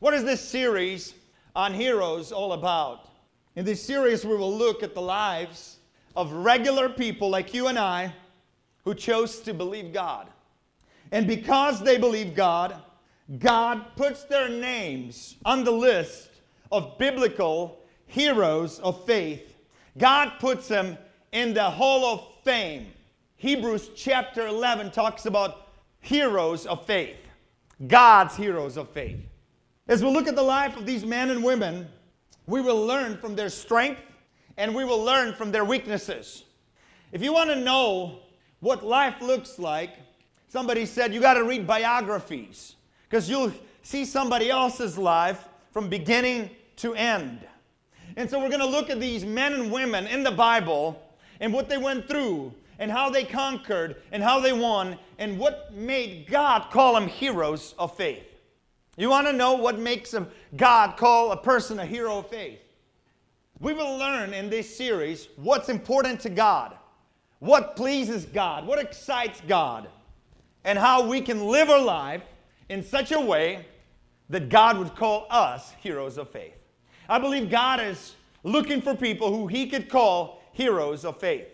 What is this series on heroes all about? In this series, we will look at the lives of regular people like you and I who chose to believe God. And because they believe God, God puts their names on the list of biblical heroes of faith. God puts them in the Hall of Fame. Hebrews chapter 11 talks about heroes of faith. God's heroes of faith. As we look at the life of these men and women, we will learn from their strength and we will learn from their weaknesses. If you want to know what life looks like, somebody said you got to read biographies because you'll see somebody else's life from beginning to end. And so we're going to look at these men and women in the Bible and what they went through and how they conquered and how they won and what made God call them heroes of faith. You want to know what makes God call a person a hero of faith? We will learn in this series what's important to God, what pleases God, what excites God, and how we can live our life in such a way that God would call us heroes of faith. I believe God is looking for people who He could call heroes of faith.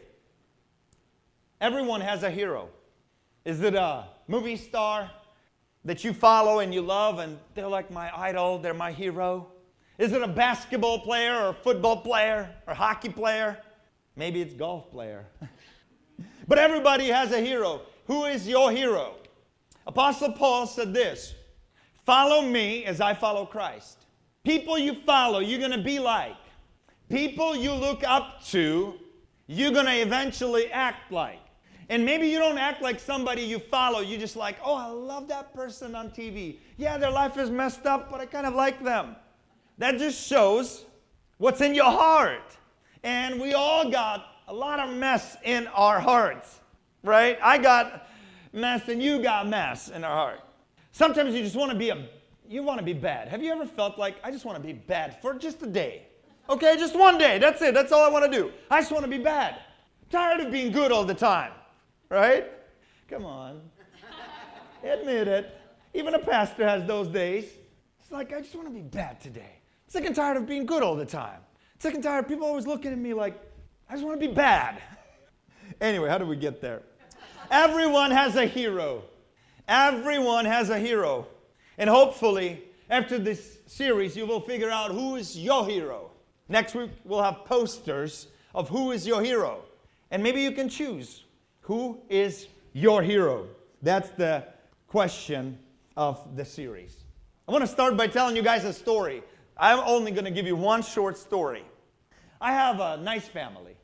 Everyone has a hero. Is it a movie star that you follow and you love and they're like my idol, they're my hero? Is it a basketball player or a football player or hockey player? Maybe it's golf player. But everybody has a hero. Who is your hero? Apostle Paul said this, "Follow me as I follow Christ." People you follow, you're going to be like. People you look up to, you're going to eventually act like. And maybe you don't act like somebody you follow. You're just like, oh, I love that person on TV. Yeah, their life is messed up, but I kind of like them. That just shows what's in your heart. And we all got a lot of mess in our hearts, right? I got mess and you got mess in our heart. Sometimes you just want to be bad. Have you ever felt like, I just want to be bad for just a day? Okay, just one day. That's it. That's all I want to do. I just want to be bad. I'm tired of being good all the time. Right? Come on. Admit it. Even a pastor has those days. It's like, I just want to be bad today. I'm sick and tired of being good all the time. I'm sick and tired of people always looking at me like, I just want to be bad. Anyway, how do we get there? Everyone has a hero. Everyone has a hero. And hopefully, after this series, you will figure out who is your hero. Next week, we'll have posters of who is your hero. And maybe you can choose. Who is your hero? That's the question of the series. I want to start by telling you guys a story. I'm only going to give you one short story. I have a nice family.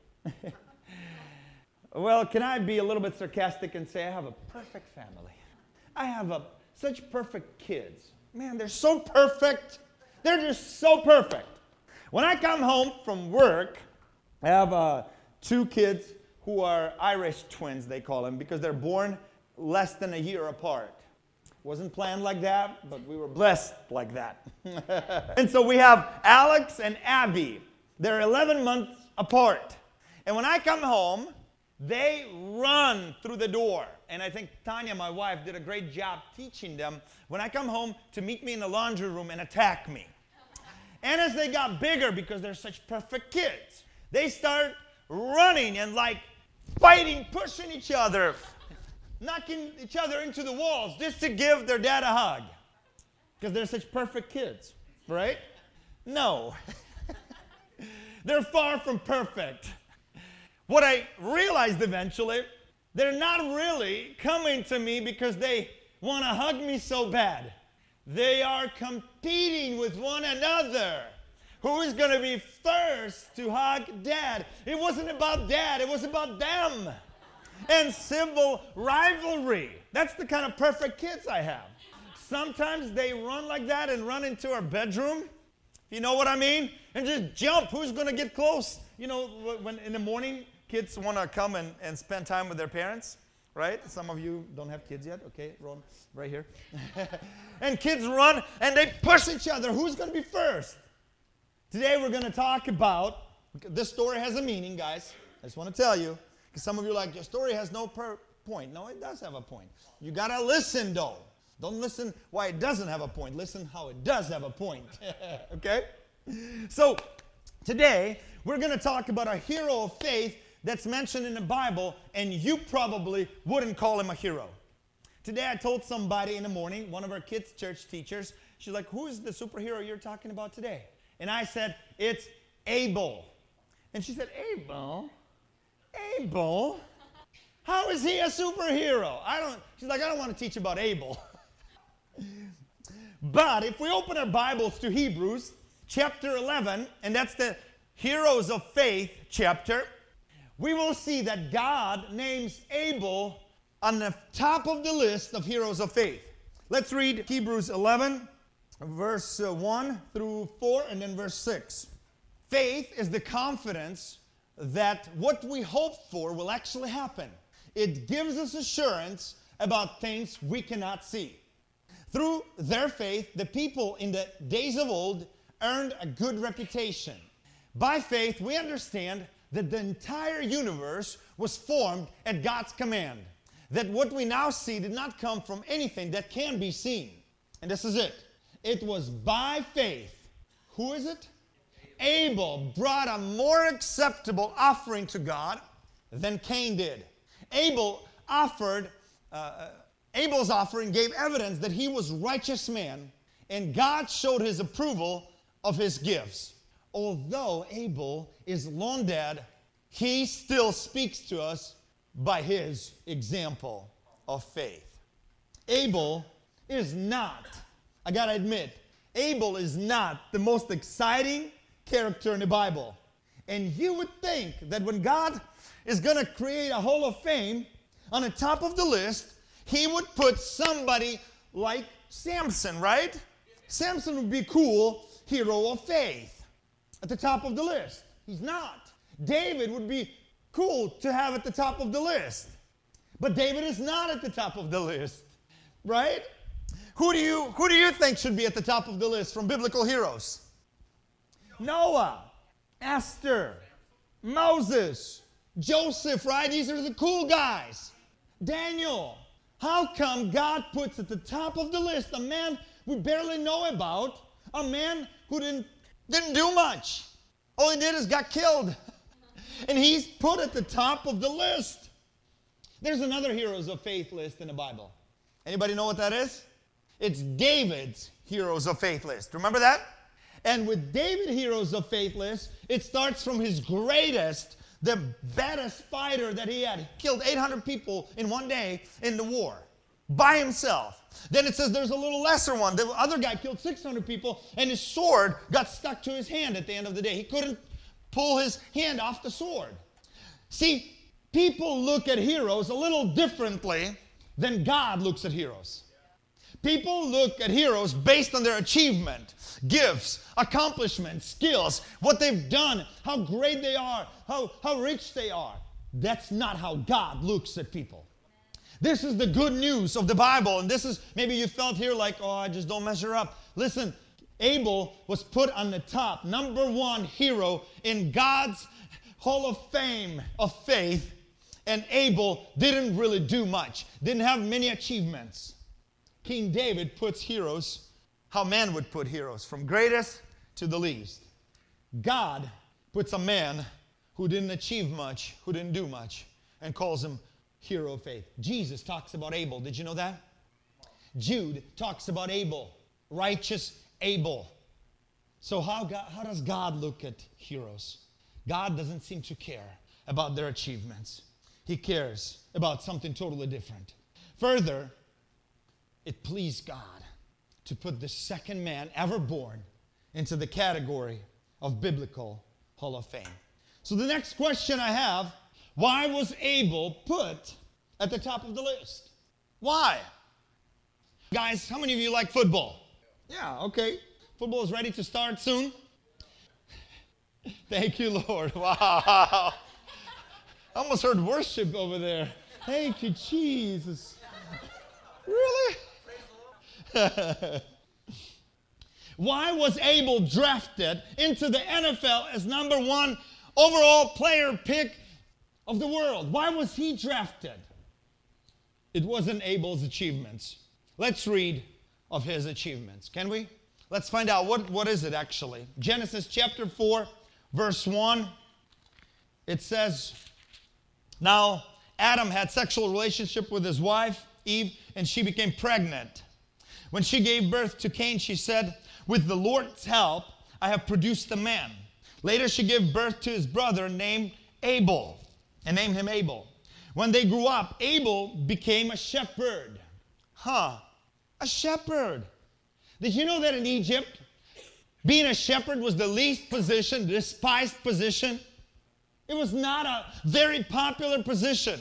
Well, can I be a little bit sarcastic and say I have a perfect family? I have such perfect kids. Man, they're so perfect. They're just so perfect. When I come home from work, I have 2 kids who are Irish twins, they call them, because they're born less than a year apart. Wasn't planned like that, but we were blessed like that. And so we have Alex and Abby. They're 11 months apart. And when I come home, they run through the door. And I think Tanya, my wife, did a great job teaching them when I come home to meet me in the laundry room and attack me. And as they got bigger, because they're such perfect kids, they start running and like fighting, pushing each other, knocking each other into the walls just to give their dad a hug. Because they're such perfect kids, right? No. They're far from perfect. What I realized eventually, they're not really coming to me because they want to hug me so bad. They are competing with one another. Who is going to be first to hug Dad? It wasn't about Dad. It was about them. And civil rivalry. That's the kind of perfect kids I have. Sometimes they run like that and run into our bedroom. You know what I mean? And just jump. Who's going to get close? You know, when in the morning, kids want to come and spend time with their parents, right? Some of you don't have kids yet. Okay, Ron, right here. And kids run and they push each other. Who's going to be first? Today we're going to talk about, this story has a meaning, guys. I just want to tell you, because some of you are like, your story has no point. No, it does have a point. You got to listen, though. Don't listen why it doesn't have a point. Listen how it does have a point. Okay? So, today, we're going to talk about a hero of faith that's mentioned in the Bible, and you probably wouldn't call him a hero. Today, I told somebody in the morning, one of our kids' church teachers, she's like, who is the superhero you're talking about today? And I said, it's Abel. And she said, Abel? Abel? How is he a superhero? She's like, I don't want to teach about Abel. But if we open our Bibles to Hebrews chapter 11, and that's the Heroes of Faith chapter, we will see that God names Abel on the top of the list of heroes of faith. Let's read Hebrews 11, verse 1 through 4, and then verse 6. Faith is the confidence that what we hope for will actually happen. It gives us assurance about things we cannot see. Through their faith, the people in the days of old earned a good reputation. By faith, we understand that the entire universe was formed at God's command. That what we now see did not come from anything that can be seen. And this is it. It was by faith. Who is it? Abel brought a more acceptable offering to God than Cain did. Abel's offering gave evidence that he was a righteous man, and God showed his approval of his gifts. Although Abel is long dead, he still speaks to us by his example of faith. Abel is not, I gotta admit, Abel is not the most exciting character in the Bible. And you would think that when God is gonna create a Hall of Fame, on the top of the list, he would put somebody like Samson, right? Samson would be cool hero of faith at the top of the list. He's not. David would be cool to have at the top of the list. But David is not at the top of the list, right? Who do you think should be at the top of the list from biblical heroes? Noah, Esther, Moses, Joseph, right? These are the cool guys. Daniel. How come God puts at the top of the list a man we barely know about, a man who didn't do much? All he did is got killed. And he's put at the top of the list. There's another heroes of faith list in the Bible. Anybody know what that is? It's David's heroes of faith list. Remember that? And with David's heroes of faith list, it starts from his greatest, the baddest fighter that he had. He killed 800 people in one day in the war by himself. Then it says there's a little lesser one. The other guy killed 600 people, and his sword got stuck to his hand at the end of the day. He couldn't pull his hand off the sword. See, people look at heroes a little differently than God looks at heroes. People look at heroes based on their achievement, gifts, accomplishments, skills, what they've done, how great they are, how rich they are. That's not how God looks at people. This is the good news of the Bible, and this is, maybe you felt here like, oh, I just don't measure up. Listen, Abel was put on the top, number one hero in God's Hall of Fame of faith, and Abel didn't really do much, didn't have many achievements. King David puts heroes how man would put heroes, from greatest to the least. God puts a man who didn't achieve much, who didn't do much, and calls him hero of faith. Jesus talks about Abel. Did you know that? Jude talks about Abel, righteous Abel. So how does God look at heroes? God doesn't seem to care about their achievements. He cares about something totally different. Further, it pleased God to put the second man ever born into the category of biblical Hall of Fame. So the next question I have, why was Abel put at the top of the list? Why? Guys, how many of you like football? Yeah, okay. Football is ready to start soon. Thank you, Lord. Wow. I almost heard worship over there. Thank you, Jesus. Really? Why was Abel drafted into the NFL as number one overall player pick of the world? Why was he drafted? It wasn't Abel's achievements. Let's read of his achievements, can we? Let's find out what is it actually. Genesis chapter 4, verse 1. It says, now Adam had sexual relationship with his wife, Eve, and she became pregnant. When she gave birth to Cain, she said, with the Lord's help, I have produced a man. Later she gave birth to his brother named Abel, and named him Abel. When they grew up, Abel became a shepherd. A shepherd. Did you know that in Egypt, being a shepherd was the least position, despised position? It was not a very popular position.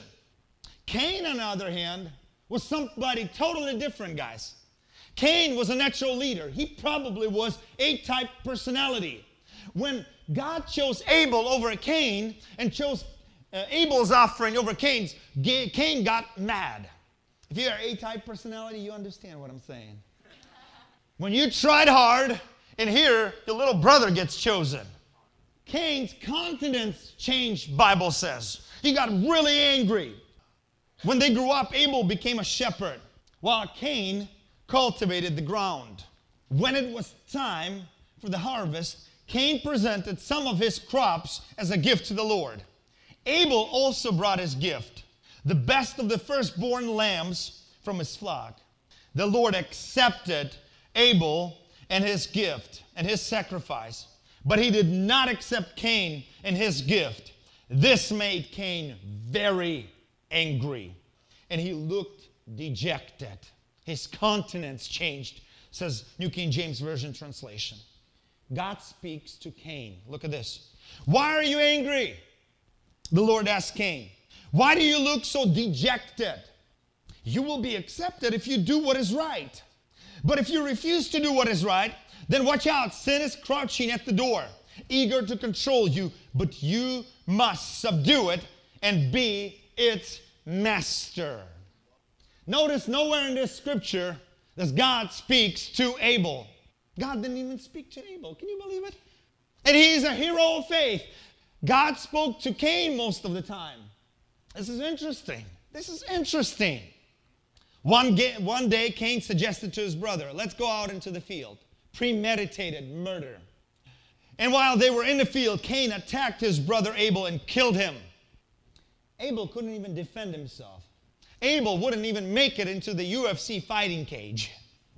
Cain, on the other hand, was somebody totally different, guys. Cain was a natural leader. He probably was A-type personality. When God chose Abel over Cain and chose Abel's offering over Cain's, Cain got mad. If you are A-type personality, you understand what I'm saying. When you tried hard, and here your little brother gets chosen. Cain's countenance changed, Bible says. He got really angry. When they grew up, Abel became a shepherd, while Cain cultivated the ground. When it was time for the harvest, Cain presented some of his crops as a gift to the Lord. Abel also brought his gift, the best of the firstborn lambs from his flock. The Lord accepted Abel and his gift and his sacrifice, but he did not accept Cain and his gift. This made Cain very angry, and he looked dejected. His countenance changed, says New King James Version translation. God speaks to Cain. Look at this. Why are you angry? The Lord asked Cain. Why do you look so dejected? You will be accepted if you do what is right. But if you refuse to do what is right, then watch out. Sin is crouching at the door, eager to control you, but you must subdue it and be its master. Notice nowhere in this scripture does God speaks to Abel. God didn't even speak to Abel. Can you believe it? And he's a hero of faith. God spoke to Cain most of the time. This is interesting. This is interesting. One day, Cain suggested to his brother, let's go out into the field. Premeditated murder. And while they were in the field, Cain attacked his brother Abel and killed him. Abel couldn't even defend himself. Abel wouldn't even make it into the UFC fighting cage.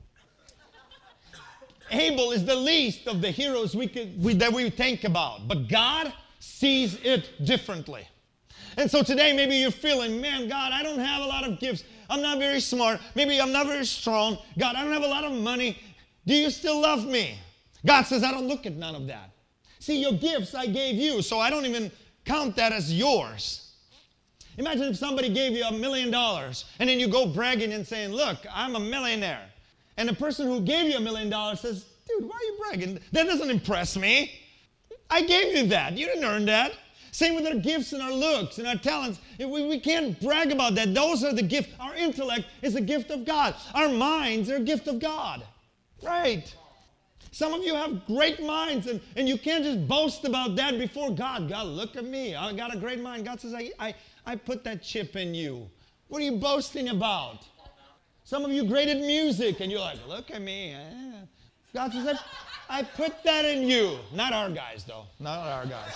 Abel is the least of the heroes that we think about. But God sees it differently. And so today maybe you're feeling, man, God, I don't have a lot of gifts. I'm not very smart. Maybe I'm not very strong. God, I don't have a lot of money. Do you still love me? God says, I don't look at none of that. See, your gifts I gave you, so I don't even count that as yours. Imagine if somebody gave you $1 million and then you go bragging and saying, look, I'm a millionaire. And the person who gave you $1 million says, dude, why are you bragging? That doesn't impress me. I gave you that. You didn't earn that. Same with our gifts and our looks and our talents. We can't brag about that. Those are the gifts. Our intellect is a gift of God. Our minds are a gift of God. Right. Some of you have great minds, and you can't just boast about that before God. God, look at me. I got a great mind. God says, I put that chip in you. What are you boasting about? Some of you great at music, and you're like, look at me. God says, I put that in you. Not our guys, though. Not our guys.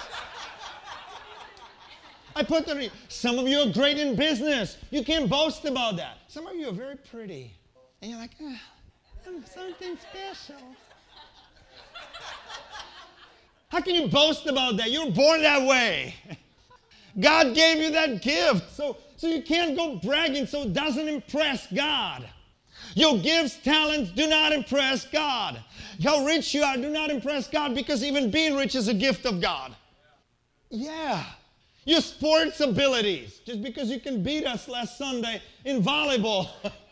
I put that in you. Some of you are great in business. You can't boast about that. Some of you are very pretty. And you're like, I'm something special. How can you boast about that? You were born that way. God gave you that gift. So you can't go bragging so it doesn't impress God. Your gifts, talents do not impress God. How rich you are do not impress God, because even being rich is a gift of God. Yeah. Your sports abilities. Just because you can beat us last Sunday in volleyball.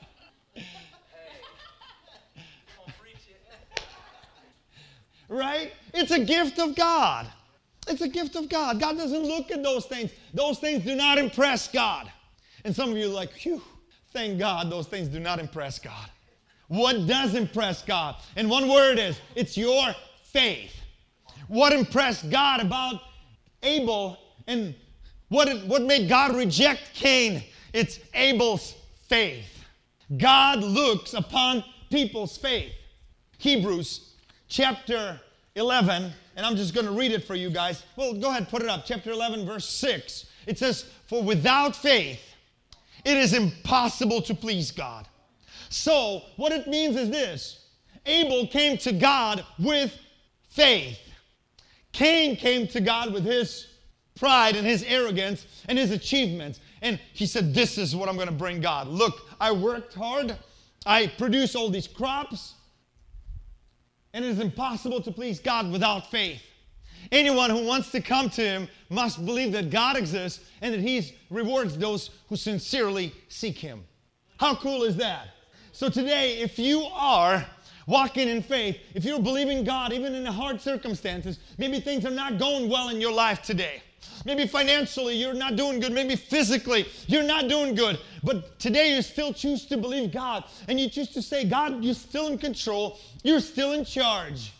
Right? It's a gift of God. It's a gift of God. God doesn't look at those things. Those things do not impress God. And some of you are like, phew, thank God those things do not impress God. What does impress God? And one word is, it's your faith. What impressed God about Abel and what made God reject Cain? It's Abel's faith. God looks upon people's faith. Hebrews chapter 11, and I'm just going to read it for you guys. Well, go ahead, put it up. Chapter 11, verse 6. It says, "For without faith, it is impossible to please God." So, what it means is this. Abel came to God with faith. Cain came to God with his pride and his arrogance and his achievements. And he said, this is what I'm going to bring God. Look, I worked hard. I produced all these crops. And it is impossible to please God without faith. Anyone who wants to come to him must believe that God exists and that he rewards those who sincerely seek him. How cool is that? So today, if you are walking in faith, if you're believing God, even in the hard circumstances, maybe things are not going well in your life today. Maybe financially you're not doing good. Maybe physically you're not doing good. But today you still choose to believe God. And you choose to say, God, you're still in control. You're still in charge.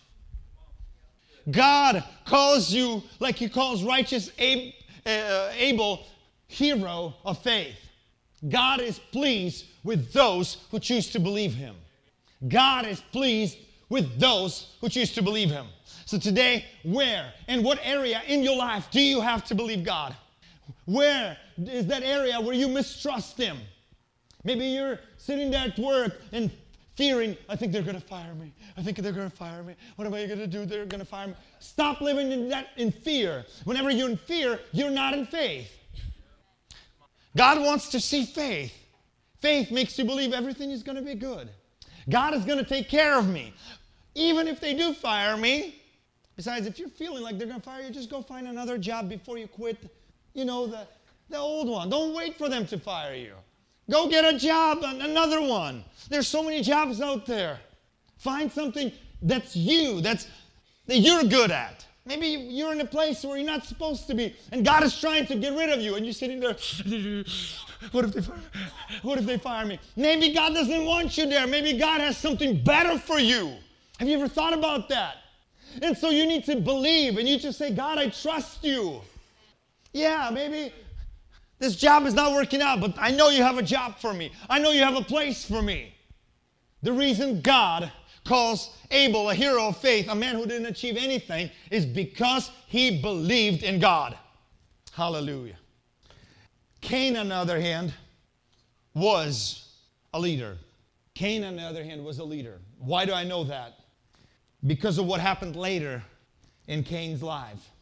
God calls you like he calls righteous Abel, hero of faith. God is pleased with those who choose to believe him. God is pleased with those who choose to believe him. So today, where and what area in your life do you have to believe God? Where is that area where you mistrust him? Maybe you're sitting there at work and fearing, I think they're going to fire me. I think they're going to fire me. What am I going to do? They're going to fire me. Stop living in fear. Whenever you're in fear, you're not in faith. God wants to see faith. Faith makes you believe everything is going to be good. God is going to take care of me. Even if they do fire me. Besides, if you're feeling like they're going to fire you, just go find another job before you quit, the old one. Don't wait for them to fire you. Go get a job, another one. There's so many jobs out there. Find something that's that you're good at. Maybe you're in a place where you're not supposed to be, and God is trying to get rid of you, and you're sitting there, what if they fire me? What if they fire me? Maybe God doesn't want you there. Maybe God has something better for you. Have you ever thought about that? And so you need to believe, and you just say, God, I trust you. Yeah, maybe this job is not working out, but I know you have a job for me. I know you have a place for me. The reason God calls Abel a hero of faith, a man who didn't achieve anything, is because he believed in God. Hallelujah. Cain, on the other hand, was a leader. Cain, on the other hand, was a leader. Why do I know that? Because of what happened later in Cain's life.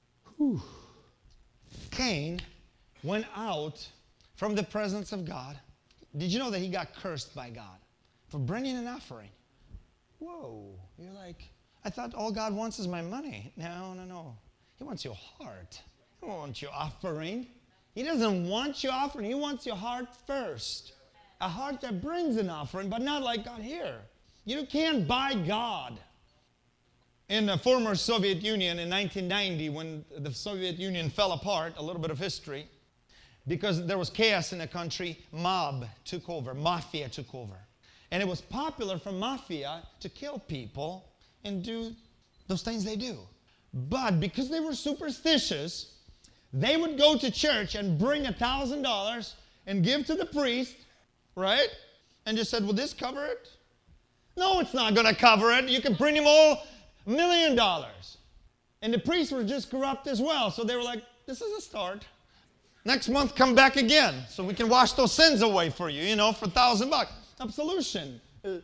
Cain went out from the presence of God. Did you know that he got cursed by God for bringing an offering? Whoa. You're like, I thought all God wants is my money. No. He wants your heart. He doesn't want your offering. He doesn't want your offering. He wants your heart first. A heart that brings an offering, but not like God here. You can't buy God. In the former Soviet Union in 1990, when the Soviet Union fell apart, a little bit of history, because there was chaos in the country, mafia took over. And it was popular for mafia to kill people and do those things they do. But because they were superstitious, they would go to church and bring $1,000 and give to the priest, right? And just said, will this cover it? No, it's not going to cover it. You can bring him all $1 million. And the priests were just corrupt as well. So they were like, this is a start. Next month, come back again so we can wash those sins away for you, for $1,000. Absolution.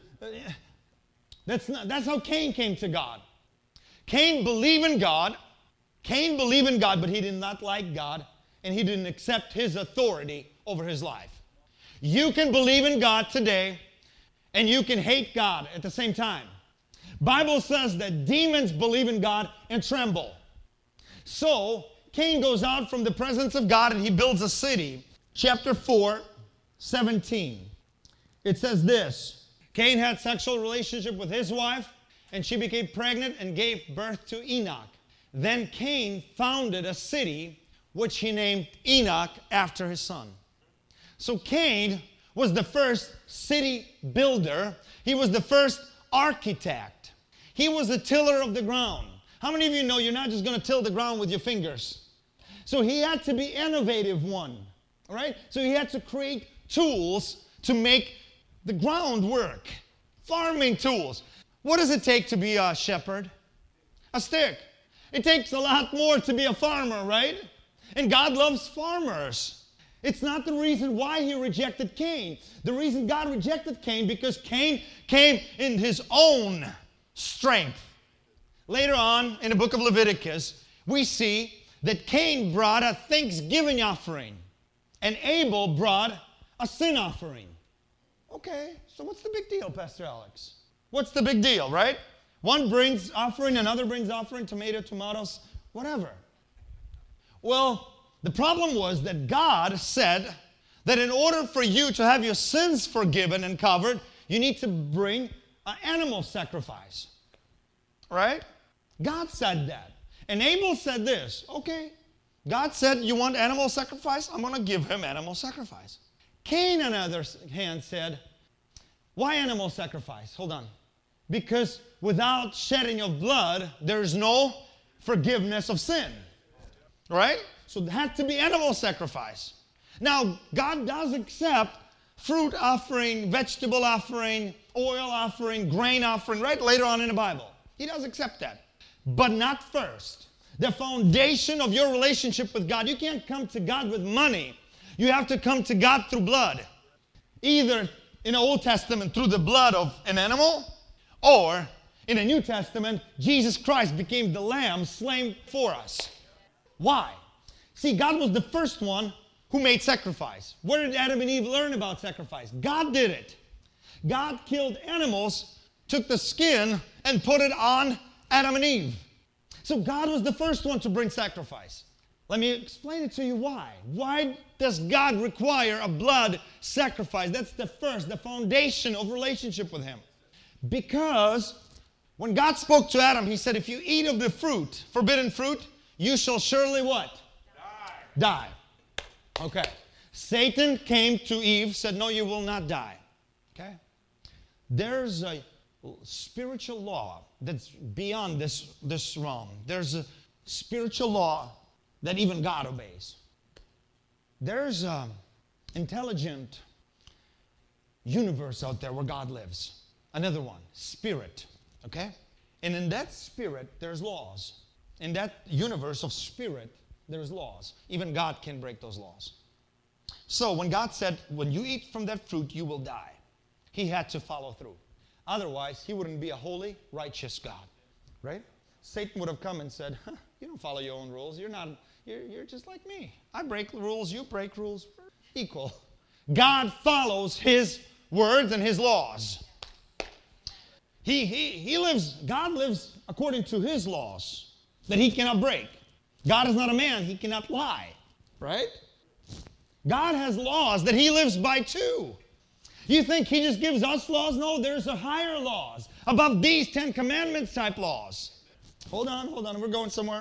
That's how Cain came to God. Cain believed in God, but he did not like God, and he didn't accept his authority over his life. You can believe in God today, and you can hate God at the same time. Bible says that demons believe in God and tremble. So, Cain goes out from the presence of God and he builds a city. Chapter 4, 17. It says this, Cain had sexual relationship with his wife, and she became pregnant and gave birth to Enoch. Then Cain founded a city which he named Enoch after his son. So Cain was the first city builder. He was the first architect. He was the tiller of the ground. How many of you know you're not just going to till the ground with your fingers? So he had to be innovative one, all right? So he had to create tools to make the groundwork, farming tools. What does it take to be a shepherd? A stick. It takes a lot more to be a farmer, right? And God loves farmers. It's not the reason why he rejected Cain. The reason God rejected Cain because Cain came in his own strength. Later on in the book of Leviticus, we see that Cain brought a thanksgiving offering and Abel brought a sin offering. Okay, so what's the big deal, Pastor Alex? What's the big deal, right? One brings offering, another brings offering, tomatoes, whatever. Well, the problem was that God said that in order for you to have your sins forgiven and covered, you need to bring an animal sacrifice. Right? God said that. And Abel said this, okay, God said, you want animal sacrifice? I'm going to give him animal sacrifice. Cain, on the other hand, said, why animal sacrifice? Hold on. Because without shedding of blood, there's no forgiveness of sin. Right? So it had to be animal sacrifice. Now, God does accept fruit offering, vegetable offering, oil offering, grain offering, right? Later on in the Bible. He does accept that. But not first. The foundation of your relationship with God. You can't come to God with money. You have to come to God through blood. Either in the Old Testament through the blood of an animal, or in the New Testament, Jesus Christ became the lamb slain for us. Why? See, God was the first one who made sacrifice. Where did Adam and Eve learn about sacrifice? God did it. God killed animals, took the skin, and put it on Adam and Eve. So God was the first one to bring sacrifice. Let me explain it to you why. Why does God require a blood sacrifice? That's the foundation of relationship with him. Because when God spoke to Adam, he said, if you eat of the fruit, forbidden fruit, you shall surely what? Die. Okay. Satan came to Eve, said, no, you will not die. Okay? There's a spiritual law that's beyond this realm. There's a spiritual law that even God obeys. There's an intelligent universe out there where God lives. Another one, spirit. Okay? And in that spirit, there's laws. In that universe of spirit, there's laws. Even God can break those laws. So when God said, when you eat from that fruit, you will die, he had to follow through. Otherwise, he wouldn't be a holy, righteous God. Right? Satan would have come and said, you don't follow your own rules. You're just like me. I break rules, you break rules. We're equal. God follows his words and his laws. God lives according to his laws that he cannot break. God is not a man, he cannot lie. Right? God has laws that he lives by too. You think he just gives us laws? No, there's a higher laws above these 10 Commandments type laws. Hold on, we're going somewhere.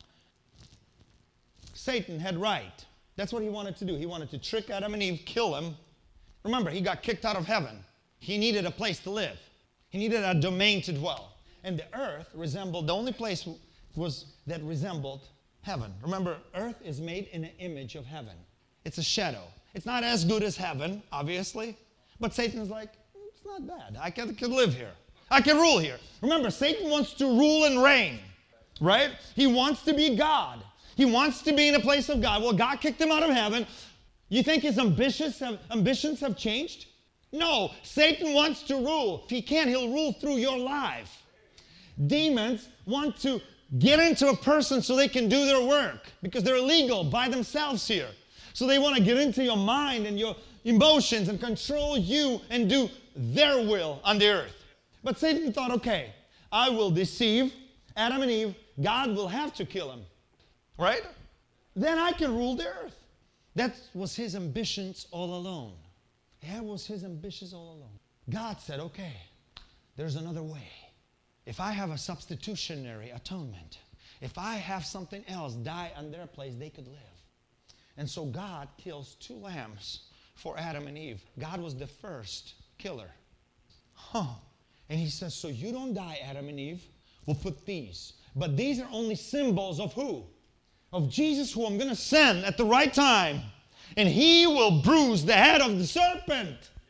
Satan had right. That's what he wanted to do. He wanted to trick Adam and Eve, kill them. Remember, he got kicked out of heaven. He needed a place to live. He needed a domain to dwell. And the earth resembled, the only place that resembled heaven. Remember, earth is made in the image of heaven. It's a shadow. It's not as good as heaven, obviously. But Satan's like, it's not bad. I can live here. I can rule here. Remember, Satan wants to rule and reign, right? He wants to be God. He wants to be in a place of God. Well, God kicked him out of heaven. You think his ambitions have changed? No, Satan wants to rule. If he can, he'll rule through your life. Demons want to get into a person so they can do their work because they're illegal by themselves here. So they want to get into your mind and your emotions and control you and do their will on the earth. But Satan thought, okay, I will deceive Adam and Eve. God will have to kill him. Right? Then I can rule the earth. That was his ambitions all alone. That was his ambitions all alone. God said, okay, there's another way. If I have a substitutionary atonement, if I have something else die on their place, they could live. And so God kills 2 lambs for Adam and Eve. God was the first killer. And he says, so you don't die, Adam and Eve. We'll put these. But these are only symbols of who? Of Jesus, who I'm going to send at the right time. And he will bruise the head of the serpent.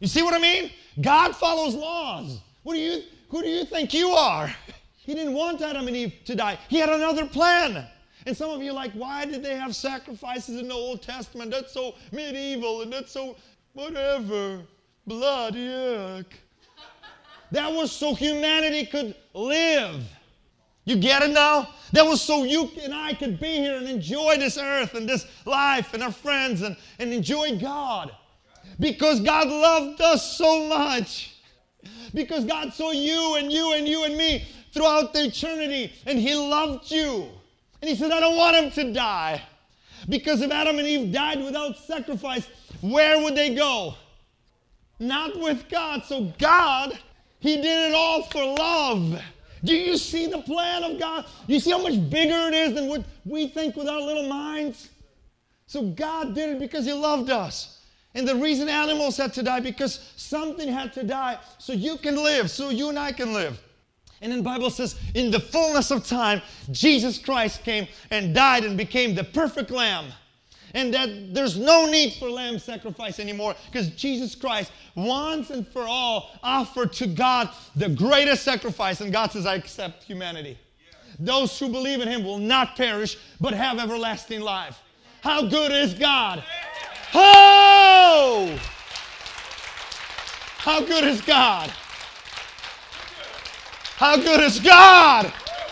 You see what I mean? God follows laws. Who do you think you are? He didn't want Adam and Eve to die. He had another plan. And some of you are like, why did they have sacrifices in the Old Testament? That's so medieval and that's so whatever. Blood, yuck. That was so humanity could live. You get it now? That was so you and I could be here and enjoy this earth and this life and our friends and enjoy God. Because God loved us so much. Because God saw you and you and you and me throughout the eternity. And He loved you. And He said, I don't want him to die. Because if Adam and Eve died without sacrifice, where would they go? Not with God. So God, He did it all for love. Do you see the plan of God? You see how much bigger it is than what we think with our little minds? So God did it because He loved us. And the reason animals had to die, because something had to die so you can live, so you and I can live. And then the Bible says, in the fullness of time, Jesus Christ came and died and became the perfect lamb. And that there's no need for lamb sacrifice anymore because Jesus Christ once and for all offered to God the greatest sacrifice. And God says, I accept humanity. Those who believe in Him will not perish but have everlasting life. How good is God? Oh! How good is God? How good is God?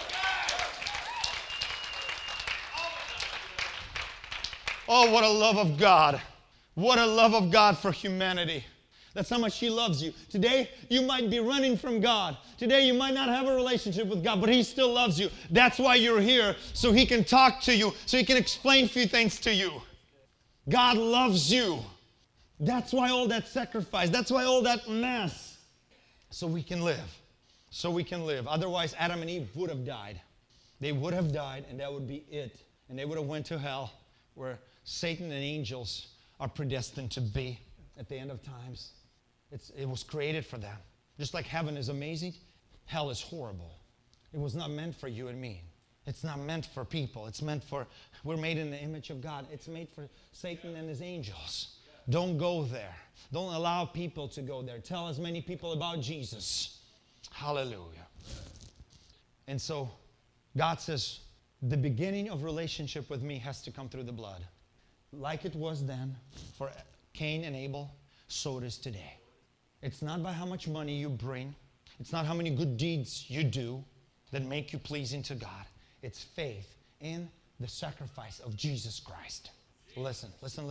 Oh, what a love of God. What a love of God for humanity. That's how much He loves you. Today, you might be running from God. Today, you might not have a relationship with God, but He still loves you. That's why you're here, so He can talk to you, so He can explain a few things to you. God loves you. That's why all that sacrifice. That's why all that mess. So we can live. So we can live. Otherwise, Adam and Eve would have died. They would have died, and that would be it. And they would have went to hell, where Satan and angels are predestined to be at the end of times. It was created for them. Just like heaven is amazing, hell is horrible. It was not meant for you and me. It's not meant for people. It's meant for, we're made in the image of God. It's made for Satan and his angels. Don't go there. Don't allow people to go there. Tell as many people about Jesus. Hallelujah. And so God says, the beginning of relationship with me has to come through the blood. Like it was then for Cain and Abel, so it is today. It's not by how much money you bring. It's not how many good deeds you do that make you pleasing to God. It's faith in the sacrifice of Jesus Christ. Listen.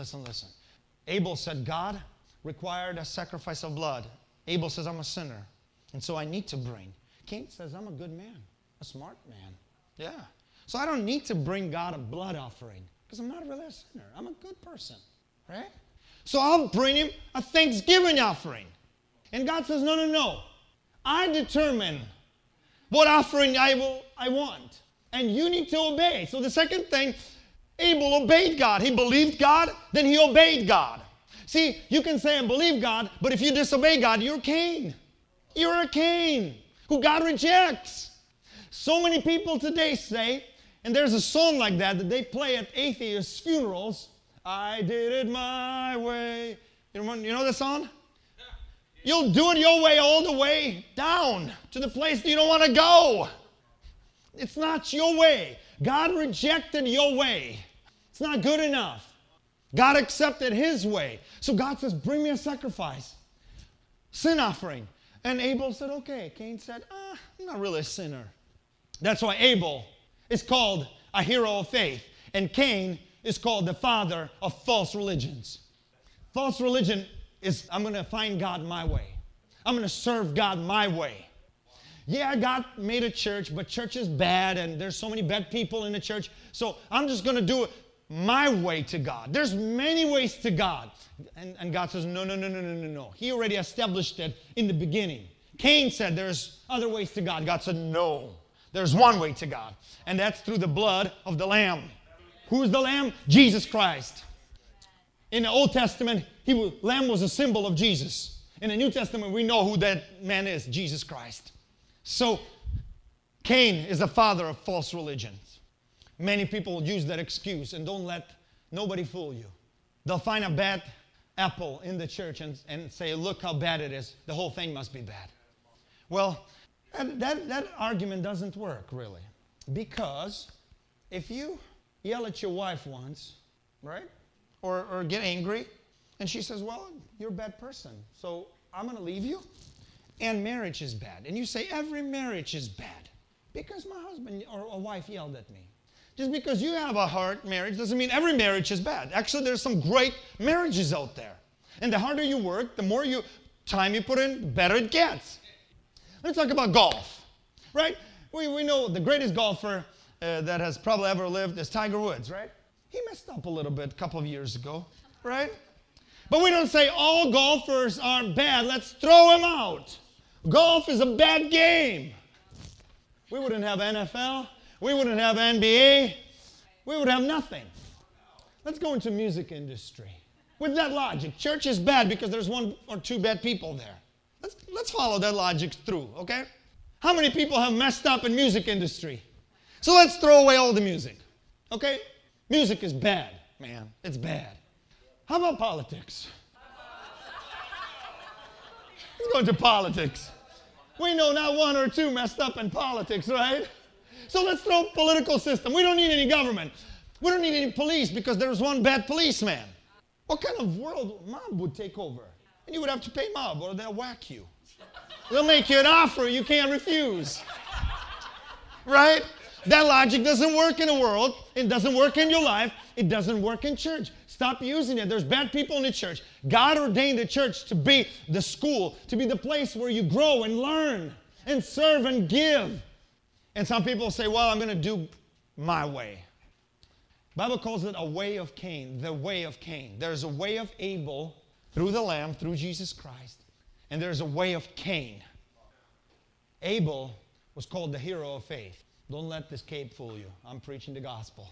Abel said, God required a sacrifice of blood. Abel says, I'm a sinner, and so I need to bring. Cain says, I'm a good man, a smart man. Yeah. So I don't need to bring God a blood offering because I'm not really a sinner. I'm a good person, right? So I'll bring Him a thanksgiving offering. And God says, no. I determine what offering I want. And you need to obey. So the second thing, Abel obeyed God. He believed God, then he obeyed God. See, you can say I believe God, but if you disobey God, you're Cain. You're a Cain who God rejects. So many people today say, and there's a song like that they play at atheist funerals. I did it my way. You know the song? You'll do it your way all the way down to the place you don't want to go. It's not your way. God rejected your way. It's not good enough. God accepted His way. So God says, bring me a sacrifice. Sin offering. And Abel said, okay. Cain said, I'm not really a sinner. That's why Abel is called a hero of faith. And Cain is called the father of false religions. False religion is, I'm going to find God my way. I'm going to serve God my way. Yeah, God made a church, but church is bad, and there's so many bad people in the church, so I'm just going to do it my way to God. There's many ways to God. And God says, no. He already established it in the beginning. Cain said there's other ways to God. God said, no. There's one way to God, and that's through the blood of the Lamb. Who is the Lamb? Jesus Christ. In the Old Testament, Lamb was a symbol of Jesus. In the New Testament, we know who that man is, Jesus Christ. So, Cain is the father of false religions. Many people use that excuse, and don't let nobody fool you. They'll find a bad apple in the church and say, look how bad it is. The whole thing must be bad. Well, that argument doesn't work, really. Because if you yell at your wife once, right? Or get angry, and she says, well, you're a bad person, so I'm going to leave you. And marriage is bad. And you say, every marriage is bad because my husband or a wife yelled at me. Just because you have a hard marriage doesn't mean every marriage is bad. Actually, there's some great marriages out there. And the harder you work, the more time you put in, the better it gets. Let's talk about golf, right? We know the greatest golfer that has probably ever lived is Tiger Woods, right? He messed up a little bit a couple of years ago, right? But we don't say all golfers are bad. Let's throw them out. Golf is a bad game. We wouldn't have NFL. We wouldn't have NBA. We would have nothing. Let's go into music industry. With that logic, church is bad because there's one or two bad people there. Let's follow that logic through, okay? How many people have messed up in music industry? So let's throw away all the music, okay? Music is bad, man. It's bad. How about politics? Let's go into politics. We know not one or two messed up in politics, right? So let's throw political system. We don't need any government. We don't need any police because there's one bad policeman. What kind of world mob would take over? And you would have to pay mob or they'll whack you. They'll make you an offer you can't refuse. Right? That logic doesn't work in the world. It doesn't work in your life. It doesn't work in church. Stop using it. There's bad people in the church. God ordained the church to be the school, to be the place where you grow and learn and serve and give. And some people say, well, I'm going to do my way. The Bible calls it a way of Cain, the way of Cain. There's a way of Abel through the Lamb, through Jesus Christ, and there's a way of Cain. Abel was called the hero of faith. Don't let this cape fool you. I'm preaching the gospel.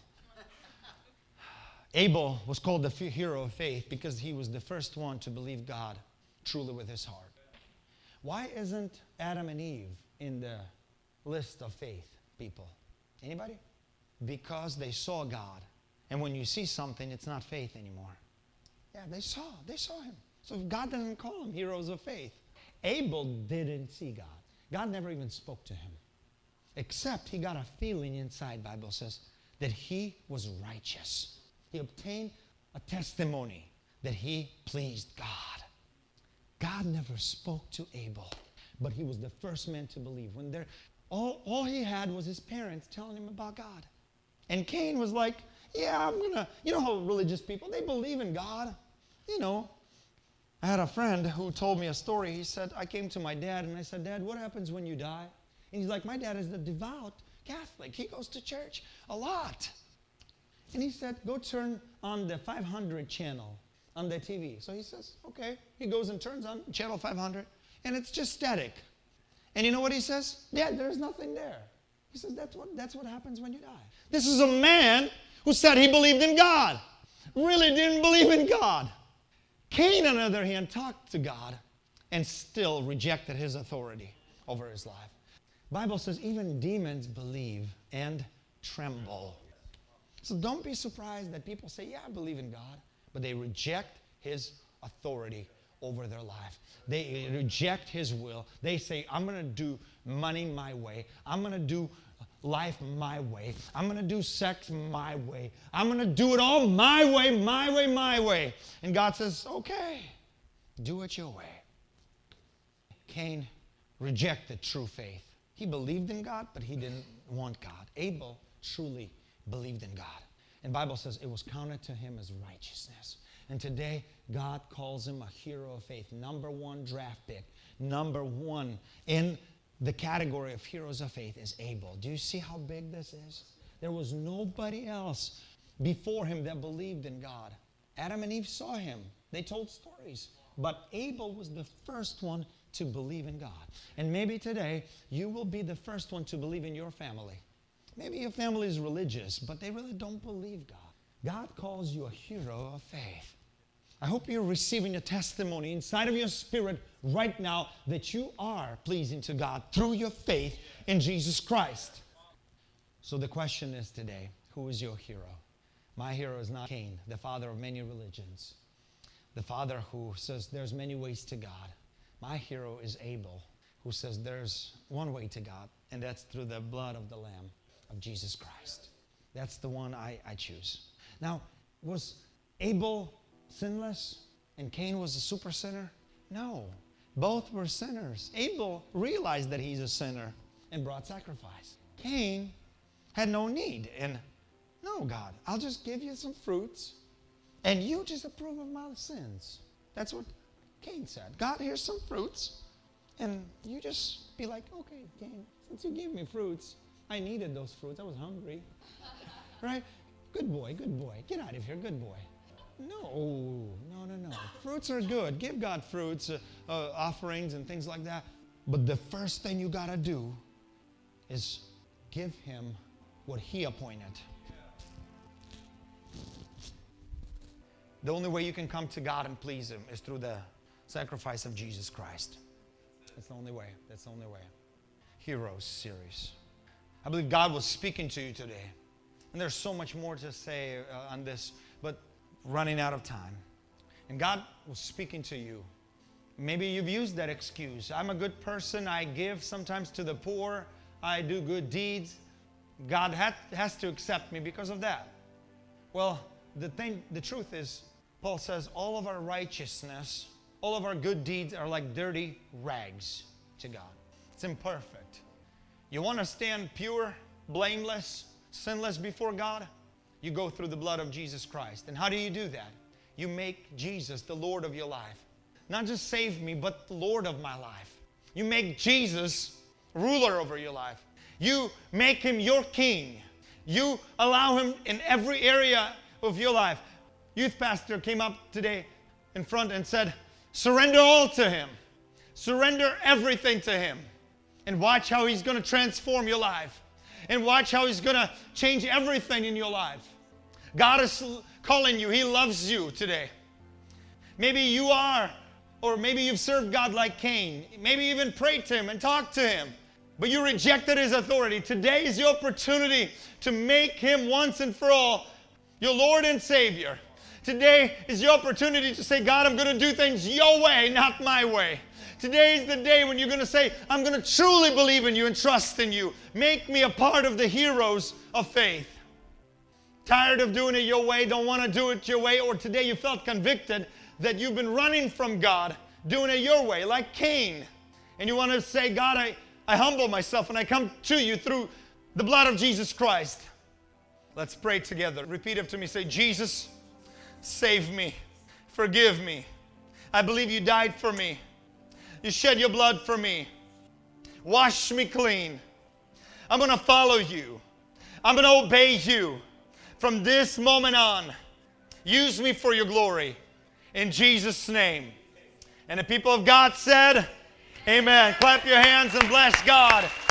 Abel was called the hero of faith because he was the first one to believe God truly with his heart. Why isn't Adam and Eve in the list of faith people? Anybody? Because they saw God. And when you see something, it's not faith anymore. Yeah, they saw him. So God didn't call them heroes of faith. Abel didn't see God. God never even spoke to him. Except he got a feeling inside, Bible says, that he was righteous. He obtained a testimony that he pleased God. God never spoke to Abel, but he was the first man to believe. When all he had was his parents telling him about God. And Cain was like, yeah, you know how religious people, they believe in God. You know, I had a friend who told me a story. He said, I came to my dad and I said, Dad, what happens when you die? And he's like, my dad is a devout Catholic. He goes to church a lot. And he said, go turn on the 500 channel on the TV. So he says, okay. He goes and turns on channel 500, and it's just static. And you know what he says? Dad, there's nothing there. He says, that's what happens when you die. This is a man who said he believed in God. Really didn't believe in God. Cain, on the other hand, talked to God and still rejected his authority over his life. The Bible says even demons believe and tremble. So don't be surprised that people say, yeah, I believe in God, but they reject his authority over their life. They reject his will. They say, I'm going to do money my way. I'm going to do life my way. I'm going to do sex my way. I'm going to do it all my way, my way, my way. And God says, okay, do it your way. Cain rejected true faith. He believed in God, but he didn't want God. Abel truly believed in God. And the Bible says it was counted to him as righteousness. And today, God calls him a hero of faith. Number one draft pick. Number one in the category of heroes of faith is Abel. Do you see how big this is? There was nobody else before him that believed in God. Adam and Eve saw him. They told stories. But Abel was the first one to believe in God. And maybe today, you will be the first one to believe in your family. Maybe your family is religious, but they really don't believe God. God calls you a hero of faith. I hope you're receiving a testimony inside of your spirit right now that you are pleasing to God through your faith in Jesus Christ. So the question is today, who is your hero? My hero is not Cain, the father of many religions. The father who says there's many ways to God. My hero is Abel, who says there's one way to God, and that's through the blood of the Lamb of Jesus Christ. That's the one I choose. Now, was Abel sinless and Cain was a super sinner? No. Both were sinners. Abel realized that he's a sinner and brought sacrifice. Cain had no need. And no, God, I'll just give you some fruits and you just approve of my sins. That's what Cain said. God, here's some fruits. And you just be like, okay, Cain, since you gave me fruits, I needed those fruits. I was hungry. Right? Good boy, good boy. Get out of here, good boy. No. Fruits are good. Give God fruits, offerings and things like that. But the first thing you got to do is give him what he appointed. The only way you can come to God and please him is through the sacrifice of Jesus Christ. That's the only way. That's the only way. Heroes series. I believe God was speaking to you today. And there's so much more to say on this, but running out of time. And God was speaking to you. Maybe you've used that excuse. I'm a good person. I give sometimes to the poor. I do good deeds. God has to accept me because of that. Well, the truth is, Paul says, all of our righteousness, all of our good deeds are like dirty rags to God. It's imperfect. You want to stand pure, blameless, sinless before God? You go through the blood of Jesus Christ. And how do you do that? You make Jesus the Lord of your life. Not just save me, but the Lord of my life. You make Jesus ruler over your life. You make him your king. You allow him in every area of your life. Youth pastor came up today in front and said, surrender all to him. Surrender everything to him. And watch how he's going to transform your life. And watch how he's going to change everything in your life. God is calling you. He loves you today. Maybe you are, or maybe you've served God like Cain. Maybe you even prayed to him and talked to him. But you rejected his authority. Today is your opportunity to make him once and for all your Lord and Savior. Today is your opportunity to say, God, I'm going to do things your way, not my way. Today is the day when you're going to say, I'm going to truly believe in you and trust in you. Make me a part of the heroes of faith. Tired of doing it your way, don't want to do it your way, or today you felt convicted that you've been running from God, doing it your way, like Cain. And you want to say, God, I humble myself and I come to you through the blood of Jesus Christ. Let's pray together. Repeat after me. Say, Jesus, save me. Forgive me. I believe you died for me. You shed your blood for me. Wash me clean. I'm going to follow you. I'm going to obey you. From this moment on, use me for your glory. In Jesus' name. And the people of God said, amen. Clap your hands and bless God.